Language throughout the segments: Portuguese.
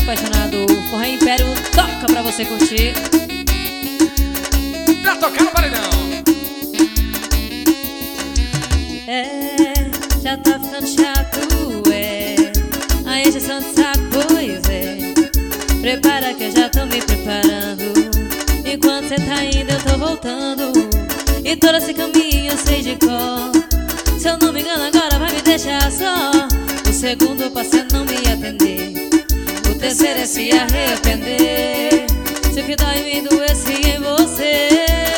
apaixonado. Forró Império toca pra você curtir. Pra tocar no paredão. Já tá ficando chato, a encheção de saco, pois prepara que eu já tô me preparando. Enquanto cê tá indo eu tô voltando, e todo esse caminho eu sei de cor. Se eu não me engano agora vai me deixar só. O segundo passo é não me atender, o terceiro é se arrepender. Se o que dói me doesse em você,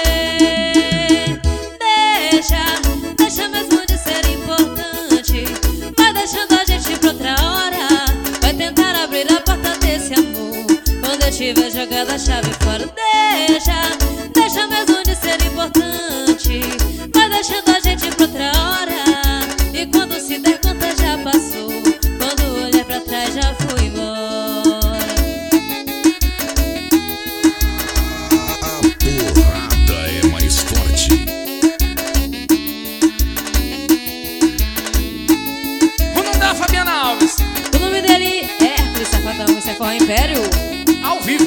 deixa mesmo de ser importante. Vai deixando a gente pra outra hora, vai tentar abrir a porta desse amor quando eu tiver jogado a chave fora. Deixa mesmo de ser importante. Vai deixando a gente pra outra hora, e quando se der conta já passou. Quando olhar pra trás já fui embora. A porrada é mais forte. O nome da Fabiana Alves. O nome dele é Hércules Safadão, isso é Forró Império ao vivo.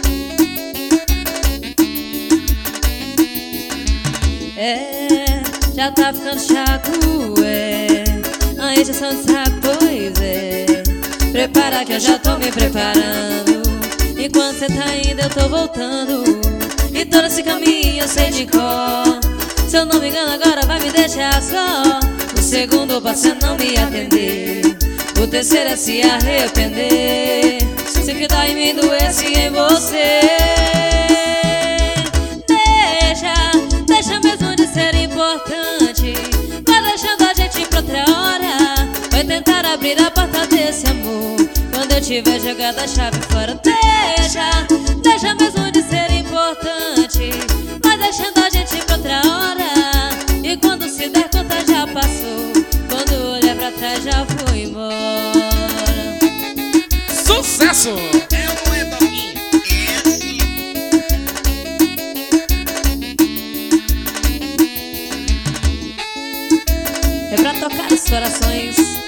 Já tá ficando chato, a encheção de saco, pois prepara que eu já tô me preparando. Enquanto cê tá indo eu tô voltando, e todo esse caminho eu sei de cor. Se eu não me engano agora vai me deixar só. O segundo passo é não me atender, o terceiro é se arrepender. Se que dói me doesse em você, deixa mesmo de ser importante. Vai deixando a gente pra outra hora, vai tentar abrir a porta desse amor quando eu tiver jogado a chave fora. Deixa mesmo de ser importante. Vai deixando a gente pra outra hora, e quando se der conta já passou. Quando olhar pra trás já fui embora. Sucesso! É pra tocar os corações.